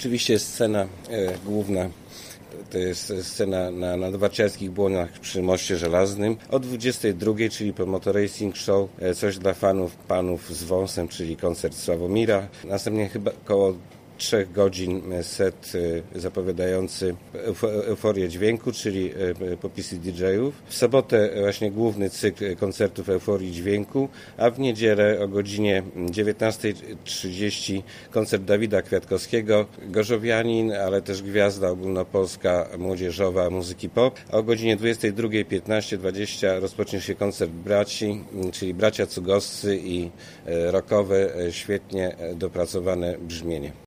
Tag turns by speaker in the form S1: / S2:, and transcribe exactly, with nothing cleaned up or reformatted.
S1: Oczywiście scena e, główna to jest scena na nadwarciarskich błoniach przy Moście Żelaznym o dwudziestej drugiej, czyli po Motorracing Show, e, coś dla fanów, panów z wąsem, czyli koncert Sławomira. Następnie chyba koło trzech godzin set zapowiadający euforię dźwięku, czyli popisy didżejów. W sobotę właśnie główny cykl koncertów euforii dźwięku, a w niedzielę o godzinie dziewiętnasta trzydzieści koncert Dawida Kwiatkowskiego, gorzowianin, ale też gwiazda ogólnopolska młodzieżowa muzyki pop. A o godzinie dwudziestej drugiej piętnaście dwadzieścia rozpocznie się koncert braci, czyli bracia Cugoscy i rockowe, świetnie dopracowane brzmienie.